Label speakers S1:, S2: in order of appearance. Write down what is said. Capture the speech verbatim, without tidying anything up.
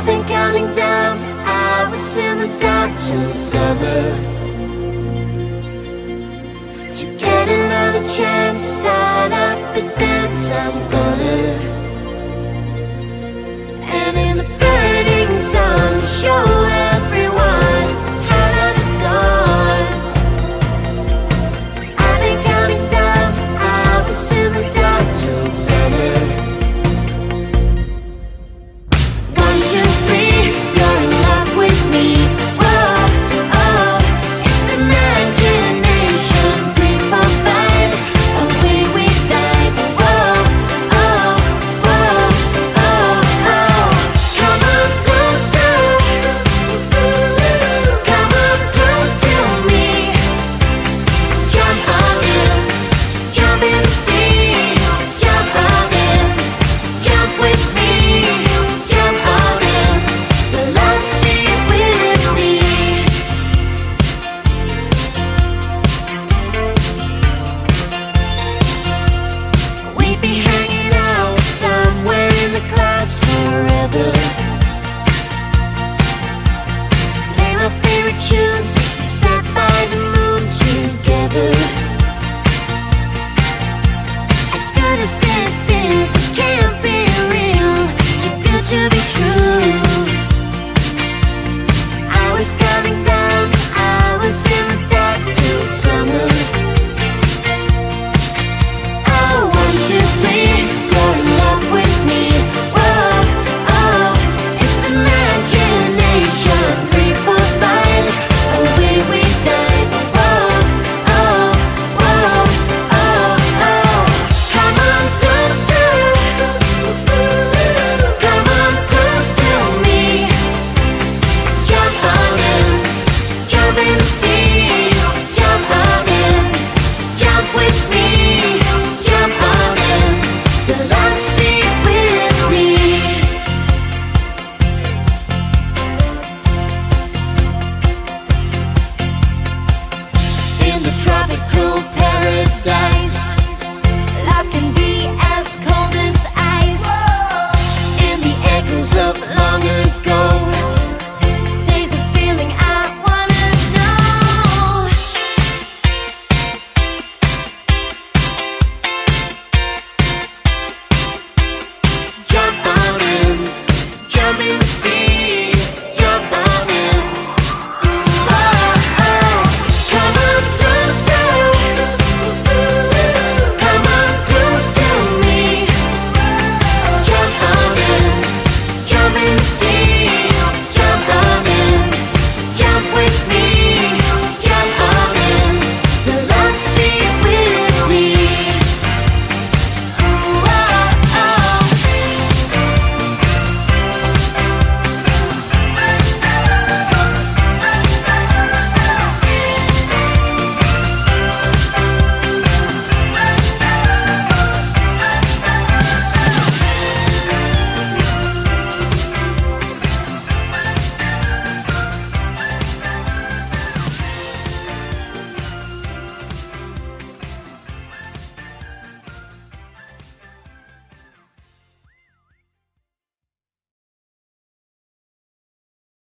S1: been counting down hours in the dark till summer, to get another chance, start up the dance I'm gonna. And in the burning sun, show everyone how to start. I've been counting down hours in the dark till summer. One, two, three, you're in love with me. Whoa, oh, it's imagination. Three, four, five, away we dive. Whoa, oh, whoa, oh, oh. Come on closer, come on close to me. Jump on in, jump in the sea. Jump on in, jump with me. Jump on in, the love sea with me. We'd be hanging out somewhere in the clouds forever. Play my favorite tunes as we sat by the moon together. As good as it feels, it can't be real. Too good to be true. I was counting down hours in the dark till summer.